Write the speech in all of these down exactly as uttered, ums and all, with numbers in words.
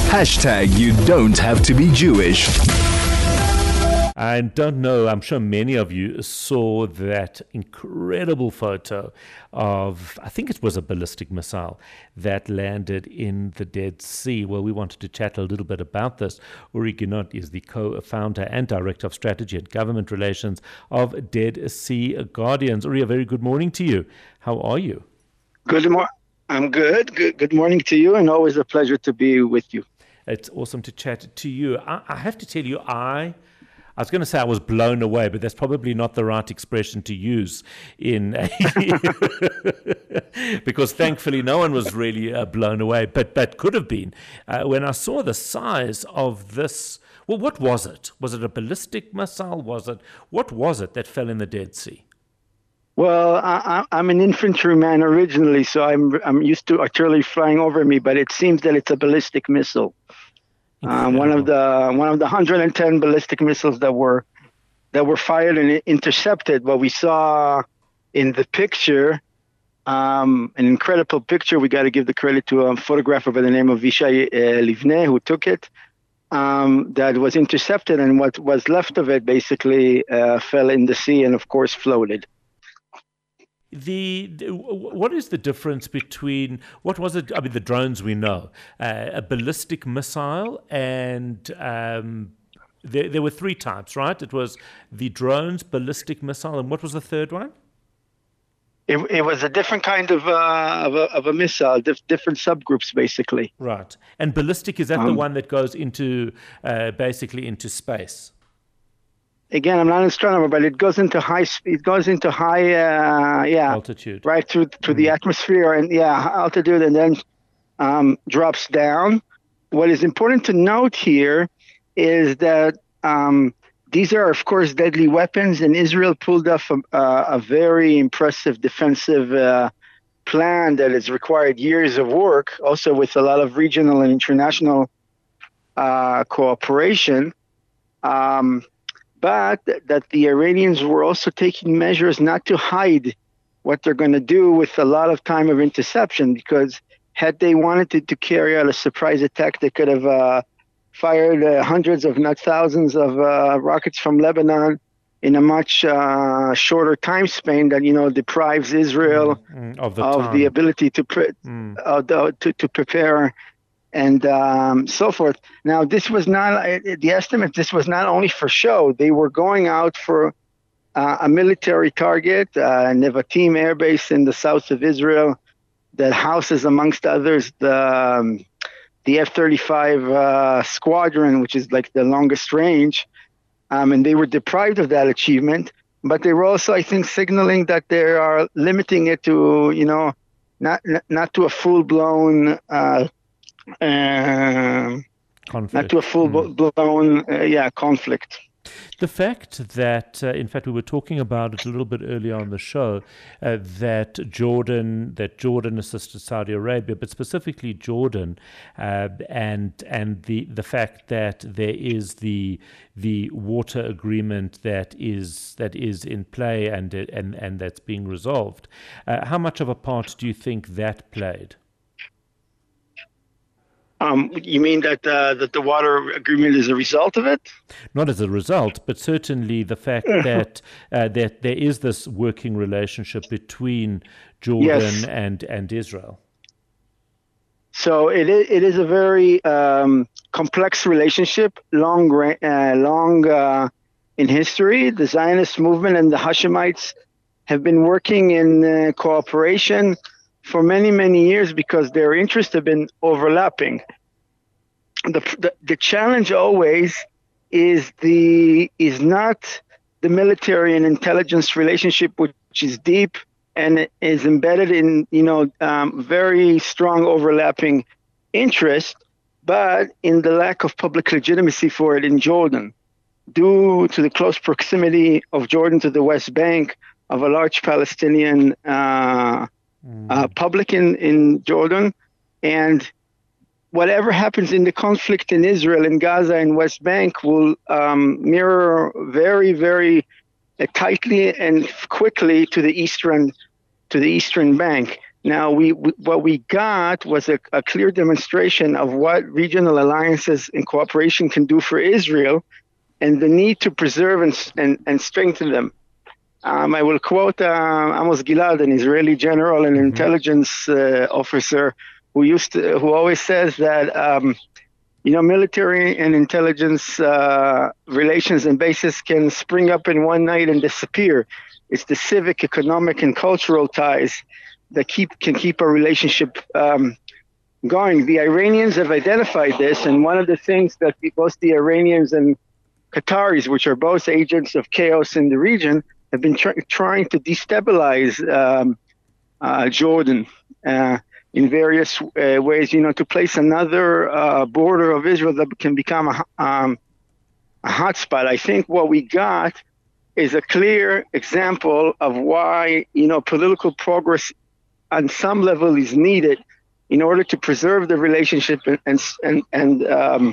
Hashtag you don't have to be Jewish. I don't know, I'm sure many of you saw that incredible photo of, I think it was a ballistic missile that landed in the Dead Sea. Well, we wanted to chat a little bit about this. Uri Ginott is the co-founder and director of strategy and government relations of Dead Sea Guardians. Uri, a very good morning to you. How are you? Good morning. I'm good. good. Good morning to you, and always a pleasure to be with you. It's awesome to chat to you. I, I have to tell you, I... I was going to say I was blown away, but that's probably not the right expression to use in a because thankfully no one was really uh, blown away, but but could have been. Uh, when I saw the size of this, well, what was it? Was it a ballistic missile? Was it, what was it that fell in the Dead Sea? Well, I, I'm an infantryman originally, so I'm I'm used to artillery flying over me, but it seems that it's a ballistic missile. Um, one of the one of the one hundred ten ballistic missiles that were that were fired and intercepted. What we saw in the picture, um, an incredible picture. We got to give the credit to a photographer by the name of Vishai uh, Livne who took it. Um, that was intercepted, and what was left of it basically uh, fell in the sea and, of course, floated. The, the what is the difference between what was it? I mean, the drones we know, uh, a ballistic missile, and um, there there were three types, right? It was the drones, ballistic missile, and what was the third one? It, it was a different kind of uh, of, a, of a missile, dif- different subgroups, basically. Right, and ballistic, is that um, the one that goes into uh, basically into space? Again, I'm not an astronomer, but it goes into high. It goes into high, uh, yeah, altitude, right through through mm. the atmosphere, and yeah, altitude, and then um, drops down. What is important to note here is that um, these are, of course, deadly weapons, and Israel pulled off a, a, a very impressive defensive uh, plan that has required years of work, also with a lot of regional and international uh, cooperation. Um, But that the Iranians were also taking measures not to hide what they're going to do with a lot of time of interception, because had they wanted to, to carry out a surprise attack, they could have uh, fired uh, hundreds, if not thousands, of uh, rockets from Lebanon in a much uh, shorter time span that, you know, deprives Israel mm, of, the, of the ability to, pre- mm. uh, the, to to prepare and um, so forth. Now, this was not, the estimate, this was not only for show. They were going out for uh, a military target, uh, Nevatim Air Base in the south of Israel, that houses, amongst others, the um, the F thirty-five uh, squadron, which is like the longest range. Um, and they were deprived of that achievement. But they were also, I think, signaling that they are limiting it to, you know, not not to a full-blown uh Uh, not to a full-blown, mm. uh, yeah, conflict. The fact that, uh, in fact, we were talking about it a little bit earlier on the show, uh, that Jordan, that Jordan assisted Saudi Arabia, but specifically Jordan, uh, and and the the fact that there is the the water agreement that is that is in play and and and that's being resolved. Uh, how much of a part do you think that played? Um, you mean that uh, that the water agreement is a result of it? Not as a result, but certainly the fact that uh, that there is this working relationship between Jordan yes. and, and Israel. So it is, it is a very um, complex relationship, long uh, long uh, in history. The Zionist movement and the Hashemites have been working in uh, cooperation for many, many years because their interests have been overlapping. The, the the challenge always is the is not the military and intelligence relationship, which is deep and is embedded in, you know, um, very strong overlapping interest, but in the lack of public legitimacy for it in Jordan, due to the close proximity of Jordan to the West Bank, of a large Palestinian uh, Mm. Uh, public in, in Jordan, and whatever happens in the conflict in Israel, in Gaza, and West Bank will um, mirror very, very uh, tightly and quickly to the eastern to the eastern bank. Now, we, we what we got was a, a clear demonstration of what regional alliances and cooperation can do for Israel, and the need to preserve and and, and strengthen them. Um, I will quote uh, Amos Gilad, an Israeli general and Mm-hmm. intelligence uh, officer, who used to, who always says that um, you know, military and intelligence uh, relations and bases can spring up in one night and disappear. It's the civic, economic, and cultural ties that keep can keep a relationship um, going. The Iranians have identified this, and one of the things that the, both the Iranians and Qataris, which are both agents of chaos in the region, have been tr- trying to destabilize um, uh, Jordan uh, in various uh, ways, you know, to place another uh, border of Israel that can become a, um, a hotspot. I think what we got is a clear example of why, you know, political progress on some level is needed in order to preserve the relationship and and and, and um,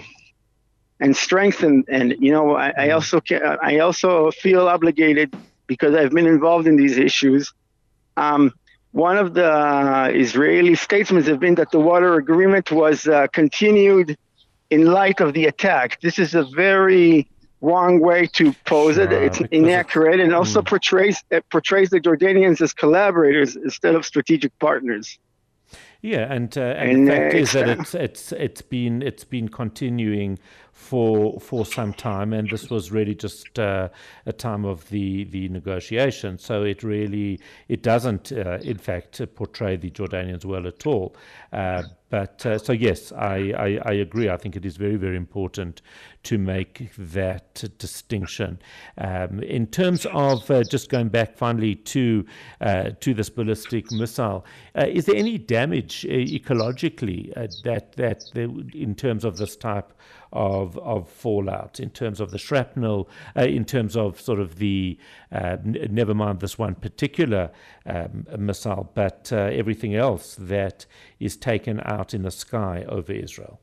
and strengthen. And you know, I, I also can, I also feel obligated, because I've been involved in these issues. Um, one of the Israeli statements have been that the water agreement was uh, continued in light of the attack. This is a very wrong way to pose it. Sure, It's because inaccurate, and also Mm. portrays it portrays the Jordanians as collaborators instead of strategic partners. Yeah, and uh, and, And the uh, fact is it's, that uh, it's it's it's been it's been continuing for for some time, and this was really just uh, a time of the the negotiation. So it really it doesn't, uh, in fact, portray the Jordanians well at all. Uh, but uh, so yes, I, I I agree. I think it is very very important to make that distinction. Um, in terms of uh, just going back finally to uh, to this ballistic missile, uh, is there any damage uh, ecologically uh, that that there, in terms of this type of of fallout, in terms of the shrapnel, uh, in terms of sort of the uh, n- never mind this one particular um, missile, but uh, everything else that is taken out in the sky over Israel?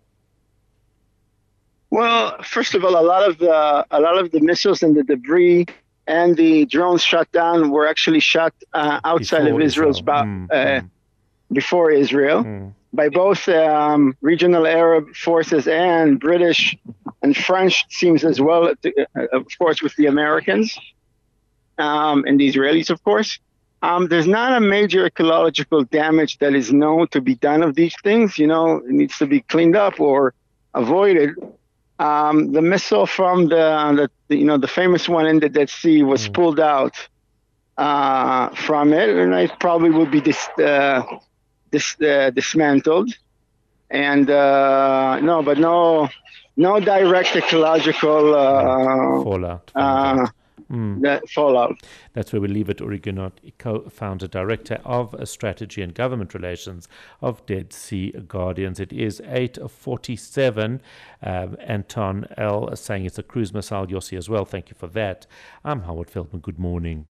well, first of all, a lot of the a lot of the missiles and the debris and the drones shot down were actually shot uh, outside Before of Israel's Israel. ba- Mm, uh, mm, before Israel mm. by both um, regional Arab forces and British and French teams as well, uh, of course, with the Americans um, and the Israelis, of course. Um, there's not a major ecological damage that is known to be done of these things. You know, it needs to be cleaned up or avoided. Um, the missile from the, the, you know, the famous one in the Dead Sea was Mm. pulled out uh, from it, and it probably will be dis, uh, dis, uh, dismantled. And uh, no, but no, no direct ecological uh, Fallout. From uh, that. Mm. that fallout. That's where we leave it. Uri Gunot, co-founder, director of strategy and government relations of Dead Sea Guardians. It is eight forty-seven. Um, Anton L. saying it's a cruise missile. Yossi as well. Thank you for that. I'm Howard Feldman. Good morning.